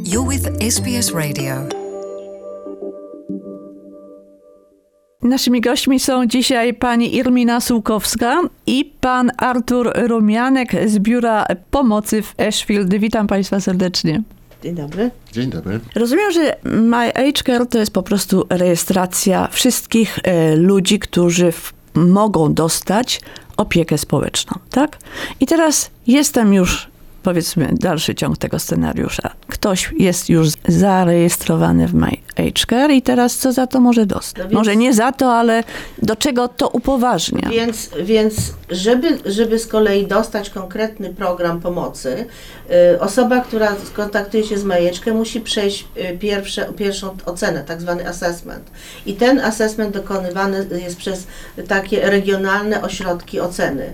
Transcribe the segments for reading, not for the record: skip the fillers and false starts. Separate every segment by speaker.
Speaker 1: You're with SBS Radio.
Speaker 2: Naszymi gośćmi są dzisiaj pani Irmina Sułkowska i pan Artur Rumianek z Biura Pomocy w Ashfield. Witam państwa serdecznie.
Speaker 3: Dzień dobry.
Speaker 4: Dzień dobry.
Speaker 2: Rozumiem, że My Age Care to jest po prostu rejestracja wszystkich ludzi, którzy mogą dostać opiekę społeczną, tak? I teraz jestem już, powiedzmy, dalszy ciąg tego scenariusza. Ktoś jest już zarejestrowany w My Age Care i teraz co za to może dostać? No więc, może nie za to, ale do czego to upoważnia?
Speaker 3: Więc żeby z kolei dostać konkretny program pomocy, osoba, która skontaktuje się z My Age Care, musi przejść pierwszą ocenę, tak zwany assessment. I ten assessment dokonywany jest przez takie regionalne ośrodki oceny.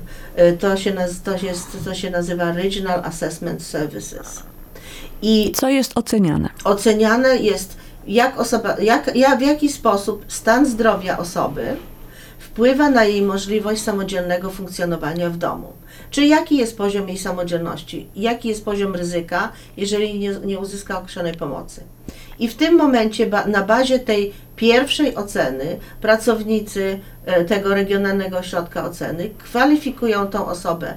Speaker 3: To się nazywa Regional Assessment Services. I
Speaker 2: co jest oceniane?
Speaker 3: Oceniane jest, w jaki sposób stan zdrowia osoby wpływa na jej możliwość samodzielnego funkcjonowania w domu. Czy jaki jest poziom jej samodzielności, jaki jest poziom ryzyka, jeżeli nie uzyska określonej pomocy. I w tym momencie na bazie tej pierwszej oceny pracownicy tego regionalnego ośrodka oceny kwalifikują tą osobę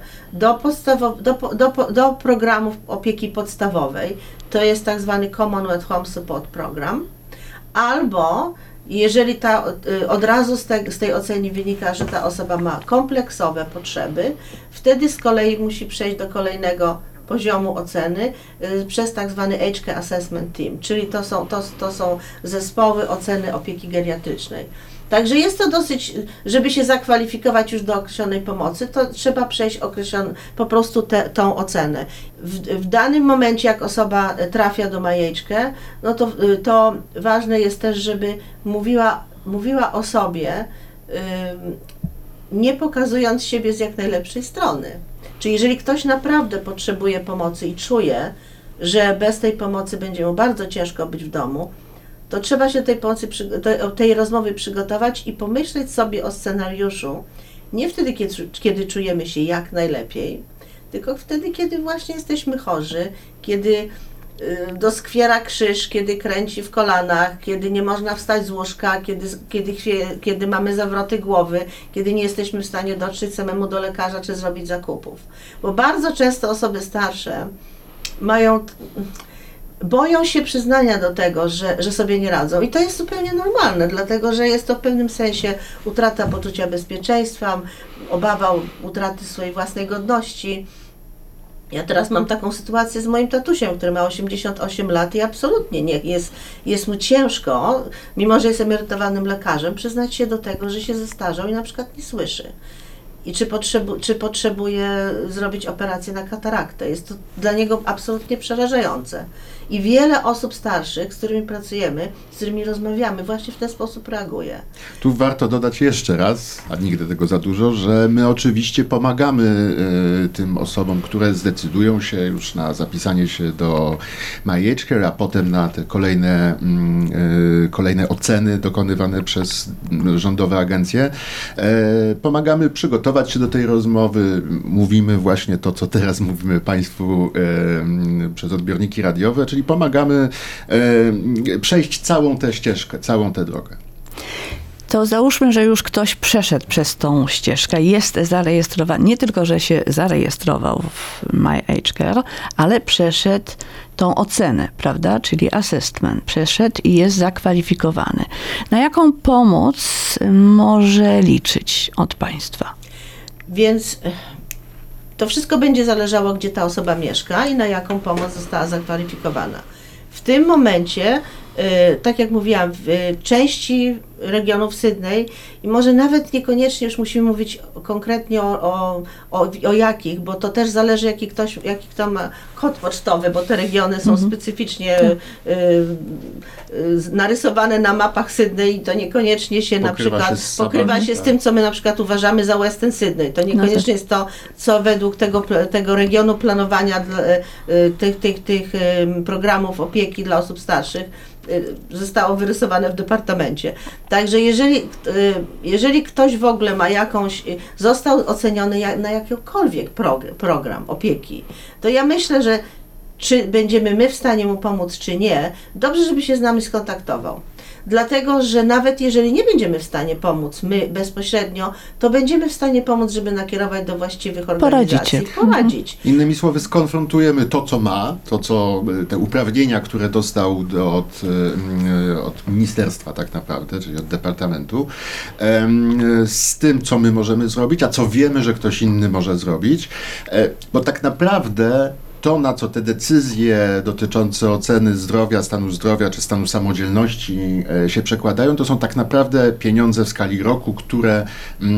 Speaker 3: do programów opieki podstawowej, to jest tak zwany Commonwealth Home Support Program, albo jeżeli od razu z tej oceny wynika, że ta osoba ma kompleksowe potrzeby, wtedy z kolei musi przejść do kolejnego poziomu oceny przez tak zwany Age Care Assessment Team, czyli to są zespoły oceny opieki geriatrycznej. Także jest to dosyć, żeby się zakwalifikować już do określonej pomocy, to trzeba przejść po prostu tą ocenę. W danym momencie, jak osoba trafia do My Age Care, no to ważne jest też, żeby mówiła o sobie, nie pokazując siebie z jak najlepszej strony. Czyli jeżeli ktoś naprawdę potrzebuje pomocy i czuje, że bez tej pomocy będzie mu bardzo ciężko być w domu, to trzeba się tej rozmowy przygotować i pomyśleć sobie o scenariuszu, nie wtedy, kiedy czujemy się jak najlepiej, tylko wtedy, kiedy właśnie jesteśmy chorzy, kiedy doskwiera krzyż, kiedy kręci w kolanach, kiedy nie można wstać z łóżka, kiedy mamy zawroty głowy, kiedy nie jesteśmy w stanie dotrzeć samemu do lekarza czy zrobić zakupów. Bo bardzo często osoby starsze boją się przyznania do tego, że sobie nie radzą. I to jest zupełnie normalne, dlatego że jest to w pewnym sensie utrata poczucia bezpieczeństwa, obawa utraty swojej własnej godności. Ja teraz mam taką sytuację z moim tatusiem, który ma 88 lat i absolutnie nie jest mu ciężko, mimo że jest emerytowanym lekarzem, przyznać się do tego, że się zestarzał i na przykład nie słyszy. I czy potrzebuje zrobić operację na kataraktę. Jest to dla niego absolutnie przerażające. I wiele osób starszych, z którymi pracujemy, z którymi rozmawiamy, właśnie w ten sposób reaguje.
Speaker 4: Tu warto dodać jeszcze raz, a nigdy tego za dużo, że my oczywiście pomagamy tym osobom, które zdecydują się już na zapisanie się do My Age Care, a potem na te kolejne oceny dokonywane przez rządowe agencje. Pomagamy przygotować się do tej rozmowy. Mówimy właśnie to, co teraz mówimy Państwu przez odbiorniki radiowe, czyli pomagamy przejść całą tę ścieżkę, całą tę drogę.
Speaker 2: To załóżmy, że już ktoś przeszedł przez tą ścieżkę, jest zarejestrowany, nie tylko, że się zarejestrował w My Age Care, ale przeszedł tą ocenę, prawda, czyli assessment, przeszedł i jest zakwalifikowany. Na jaką pomoc może liczyć od państwa?
Speaker 3: Więc to wszystko będzie zależało, gdzie ta osoba mieszka i na jaką pomoc została zakwalifikowana. W tym momencie, tak jak mówiłam, w części regionów Sydney i może nawet niekoniecznie już musimy mówić konkretnie o jakich, bo to też zależy jaki kto ma kod pocztowy, bo te regiony są specyficznie narysowane na mapach Sydney i to niekoniecznie się pokrywa się z tym, co my na przykład uważamy za Western Sydney. To niekoniecznie jest to, co według tego regionu planowania tych programów opieki dla osób starszych zostało wyrysowane w departamencie. Także jeżeli ktoś w ogóle ma został oceniony na jakikolwiek program opieki, to ja myślę, że czy będziemy my w stanie mu pomóc, czy nie, dobrze, żeby się z nami skontaktował. Dlatego, że nawet jeżeli nie będziemy w stanie pomóc my bezpośrednio, to będziemy w stanie pomóc, żeby nakierować do właściwych organizacji. Poradzić.
Speaker 4: Innymi słowy, skonfrontujemy to, co ma, te uprawnienia, które dostał od ministerstwa tak naprawdę, czyli od departamentu, z tym, co my możemy zrobić, a co wiemy, że ktoś inny może zrobić, bo tak naprawdę to, na co te decyzje dotyczące oceny zdrowia, stanu zdrowia czy stanu samodzielności się przekładają, to są tak naprawdę pieniądze w skali roku, które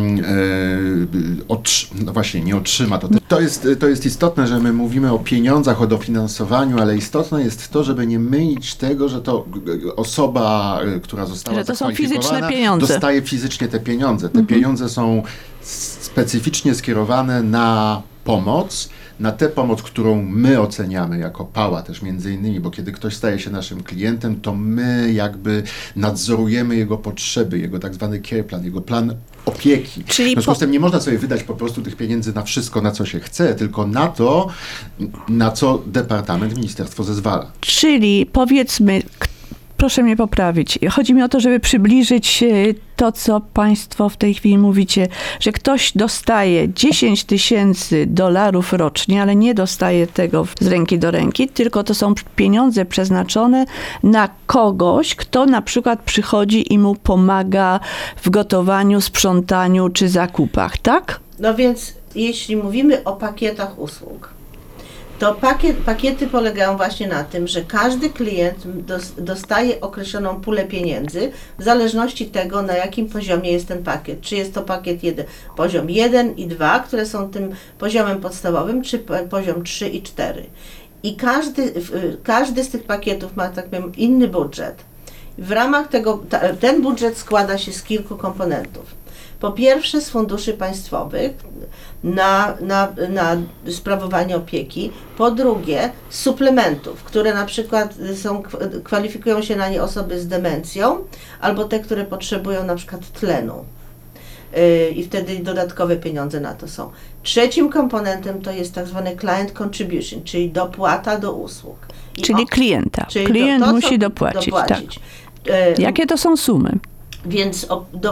Speaker 4: no właśnie nie otrzyma. To jest istotne, że my mówimy o pieniądzach, o dofinansowaniu, ale istotne jest to, żeby nie mylić tego, że to osoba, która została
Speaker 2: że to są fizyczne
Speaker 4: zakwalifikowana,
Speaker 2: pieniądze.
Speaker 4: dostaje fizycznie te pieniądze. Te pieniądze są specyficznie skierowane na pomoc, na tę pomoc, którą my oceniamy jako PAUA też między innymi, bo kiedy ktoś staje się naszym klientem, to my jakby nadzorujemy jego potrzeby, jego tak zwany care plan, jego plan opieki.
Speaker 2: Czyli
Speaker 4: w związku z tym nie można sobie wydać po prostu tych pieniędzy na wszystko, na co się chce, tylko na to, na co departament, ministerstwo zezwala.
Speaker 2: Czyli powiedzmy, proszę mnie poprawić, chodzi mi o to, żeby przybliżyć to, co państwo w tej chwili mówicie, że ktoś dostaje $10,000 rocznie, ale nie dostaje tego z ręki do ręki, tylko to są pieniądze przeznaczone na kogoś, kto na przykład przychodzi i mu pomaga w gotowaniu, sprzątaniu czy zakupach, tak?
Speaker 3: No więc jeśli mówimy o pakietach usług, to pakiety polegają właśnie na tym, że każdy klient dostaje określoną pulę pieniędzy w zależności tego, na jakim poziomie jest ten pakiet. Czy jest to pakiet poziom 1 i 2, które są tym poziomem podstawowym, czy poziom 3 i 4. I każdy z tych pakietów ma, tak powiem, inny budżet. W ramach tego, ten budżet składa się z kilku komponentów. Po pierwsze z funduszy państwowych na sprawowanie opieki, po drugie z suplementów, które na przykład kwalifikują się na nie osoby z demencją albo te, które potrzebują na przykład tlenu i wtedy dodatkowe pieniądze na to są. Trzecim komponentem to jest tak zwany client contribution, czyli dopłata do usług.
Speaker 2: Czyli klienta. Klient musi dopłacić. Tak. Jakie to są sumy?
Speaker 3: Więc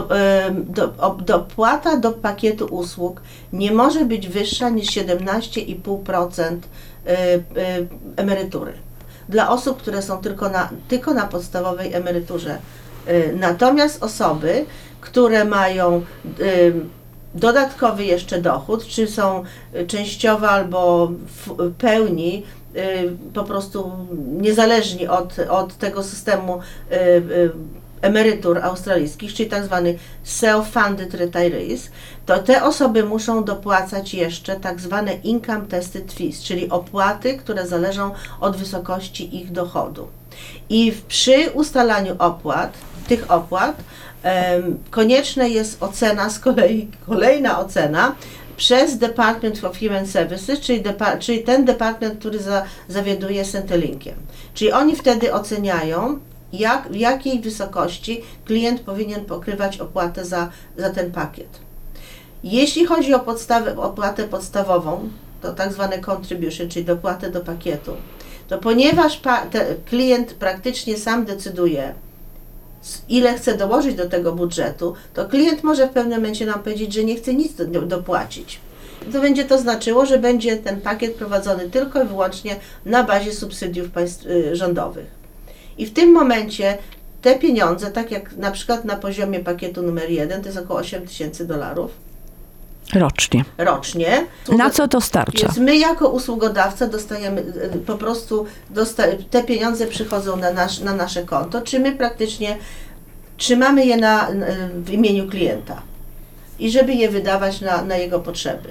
Speaker 3: dopłata do pakietu usług nie może być wyższa niż 17,5% emerytury. Dla osób, które są tylko na podstawowej emeryturze. Natomiast osoby, które mają dodatkowy jeszcze dochód, czy są częściowo albo w pełni po prostu niezależni od tego systemu emerytur australijskich, czyli tak zwany self-funded retirees, to te osoby muszą dopłacać jeszcze tak zwane income tested fees, czyli opłaty, które zależą od wysokości ich dochodu. I przy ustalaniu tych opłat konieczna jest ocena z kolei, kolejna ocena przez Department of Human Services, czyli ten department, który zawiaduje Centrelinkiem. Czyli oni wtedy oceniają, w jakiej wysokości klient powinien pokrywać opłatę za ten pakiet. Jeśli chodzi o opłatę podstawową, to tak zwane contribution, czyli dopłatę do pakietu, to ponieważ klient praktycznie sam decyduje, ile chce dołożyć do tego budżetu, to klient może w pewnym momencie nam powiedzieć, że nie chce nic dopłacić. To będzie to znaczyło, że będzie ten pakiet prowadzony tylko i wyłącznie na bazie subsydiów rządowych. I w tym momencie te pieniądze, tak jak na przykład na poziomie pakietu numer 1, to jest około $8,000
Speaker 2: rocznie. Na co to starcza?
Speaker 3: Więc my jako usługodawca dostajemy po prostu, te pieniądze przychodzą na nasze konto, czy my praktycznie trzymamy je w imieniu klienta i żeby je wydawać na jego potrzeby.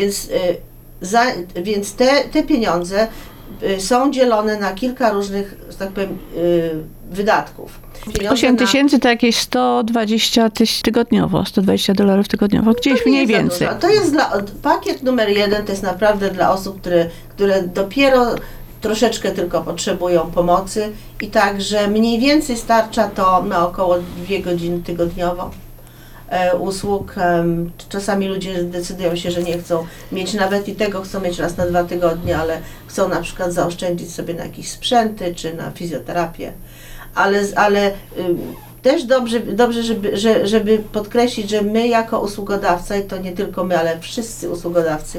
Speaker 3: Więc te pieniądze są dzielone na kilka różnych, że tak powiem, wydatków.
Speaker 2: 8,000 to jakieś 120 tygodniowo, $120 tygodniowo, gdzieś mniej więcej.
Speaker 3: To jest pakiet numer 1, to jest naprawdę dla osób, które dopiero troszeczkę tylko potrzebują pomocy i także mniej więcej starcza to na około 2 godziny tygodniowo. usług. Czasami ludzie decydują się, że nie chcą mieć nawet i tego, chcą mieć raz na 2 tygodnie, ale chcą na przykład zaoszczędzić sobie na jakieś sprzęty czy na fizjoterapię. Ale też dobrze żeby podkreślić, że my jako usługodawca, i to nie tylko my, ale wszyscy usługodawcy,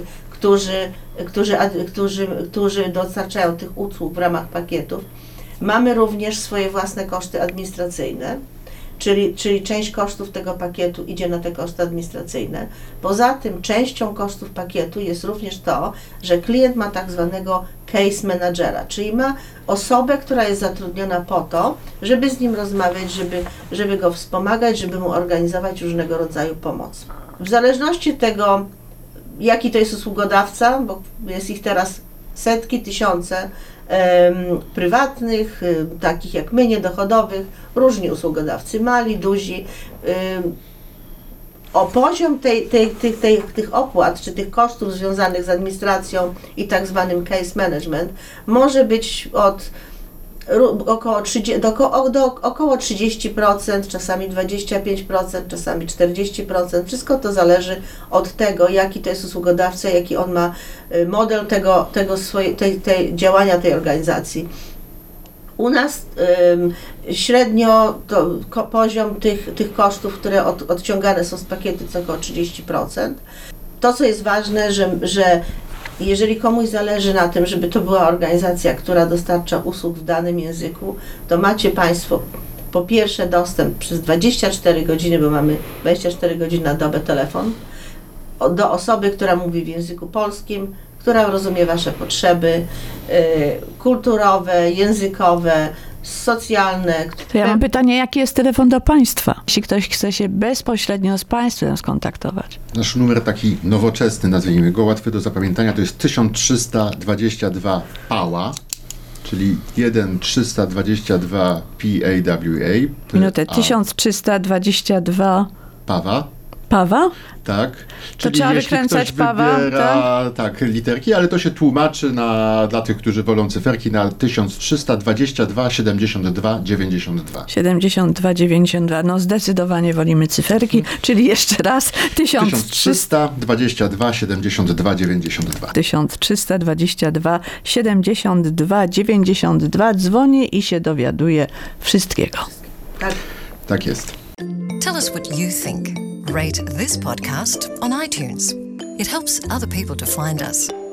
Speaker 3: którzy dostarczają tych usług w ramach pakietów, mamy również swoje własne koszty administracyjne, czyli część kosztów tego pakietu idzie na te koszty administracyjne. Poza tym częścią kosztów pakietu jest również to, że klient ma tak zwanego case managera, czyli ma osobę, która jest zatrudniona po to, żeby z nim rozmawiać, żeby go wspomagać, żeby mu organizować różnego rodzaju pomoc. W zależności od tego, jaki to jest usługodawca, bo jest ich teraz setki, tysiące, prywatnych, takich jak my, niedochodowych, różni usługodawcy, mali, duzi. O poziom tych opłat, czy tych kosztów związanych z administracją i tak zwanym case management może być od około 30%, czasami 25%, czasami 40%. Wszystko to zależy od tego, jaki to jest usługodawca, jaki on ma model tej działania tej organizacji. U nas średnio poziom tych kosztów, które odciągane są z pakietu, to około 30%. To, co jest ważne, że jeżeli komuś zależy na tym, żeby to była organizacja, która dostarcza usług w danym języku, to macie Państwo po pierwsze dostęp przez 24 godziny, bo mamy 24 godziny na dobę telefon, do osoby, która mówi w języku polskim, która rozumie Wasze potrzeby kulturowe, językowe, socjalne.
Speaker 2: To ja mam pytanie, jaki jest telefon do Państwa? Jeśli ktoś chce się bezpośrednio z Państwem skontaktować.
Speaker 4: Nasz numer taki nowoczesny, nazwijmy go, łatwy do zapamiętania, to jest 1322 PAWA, czyli 1322 PAWA.
Speaker 2: Minutę, 1322
Speaker 4: PAWA.
Speaker 2: Pawa?
Speaker 4: Tak. Czyli
Speaker 2: trzeba
Speaker 4: jeśli
Speaker 2: wykręcać
Speaker 4: ktoś
Speaker 2: pawa,
Speaker 4: wybiera, tak, literki, ale to się tłumaczy dla tych, którzy wolą cyferki, na 1322 72 92.
Speaker 2: 72, 92. No zdecydowanie wolimy cyferki, czyli jeszcze raz
Speaker 4: 1322 72 92.
Speaker 2: 1322 72 92. Dzwonię i się dowiaduję wszystkiego.
Speaker 3: Tak.
Speaker 4: Tak jest.
Speaker 1: Tell us what you think. Rate this podcast on iTunes. It helps other people to find us.